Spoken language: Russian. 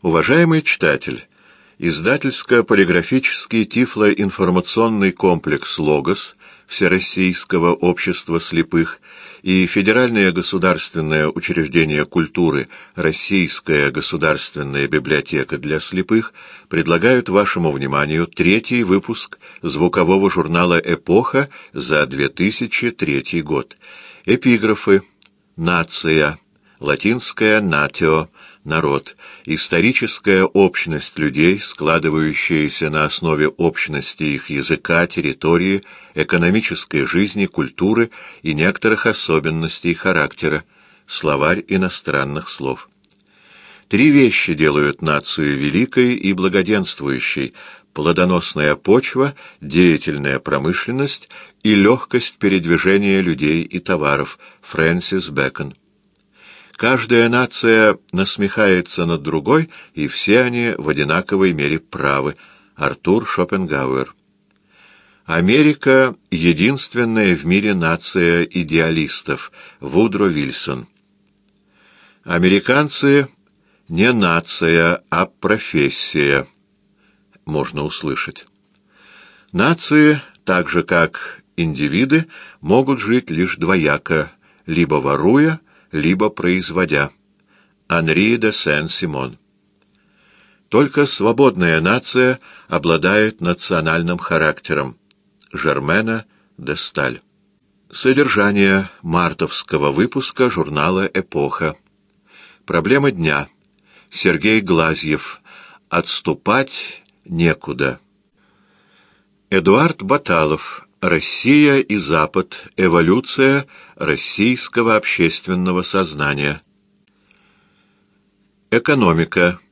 Уважаемый читатель, издательско-полиграфический тифлоинформационный комплекс «Логос» Всероссийского общества слепых и Федеральное государственное учреждение культуры Российская государственная библиотека для слепых предлагают вашему вниманию третий выпуск звукового журнала «Эпоха» за 2003 год. Эпиграфы: «Нация», латинское «натио», народ, историческая общность людей, складывающаяся на основе общности их языка, территории, экономической жизни, культуры и некоторых особенностей характера, словарь иностранных слов. Три вещи делают нацию великой и благоденствующей: плодоносная почва, деятельная промышленность и легкость передвижения людей и товаров. Фрэнсис Бэкон. Каждая нация насмехается над другой, и все они в одинаковой мере правы. Артур Шопенгауэр. Америка — единственная в мире нация идеалистов. Вудро Вильсон. Американцы — не нация, а профессия. Можно услышать. Нации, так же как индивиды, могут жить лишь двояко, либо воруя, либо производя. Анри де Сен-Симон. Только свободная нация обладает национальным характером. Жермена де Сталь. Содержание мартовского выпуска журнала «Эпоха». Проблема дня. Сергей Глазьев. Отступать некуда. Эдуард Баталов. Россия и Запад. Эволюция российского общественного сознания. Экономика.